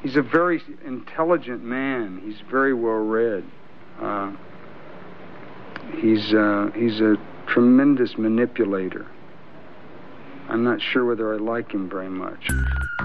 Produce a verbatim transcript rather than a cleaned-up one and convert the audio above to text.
he's a very intelligent man. He's very well read. Uh, he's uh, he's a tremendous manipulator. I'm not sure whether I like him very much.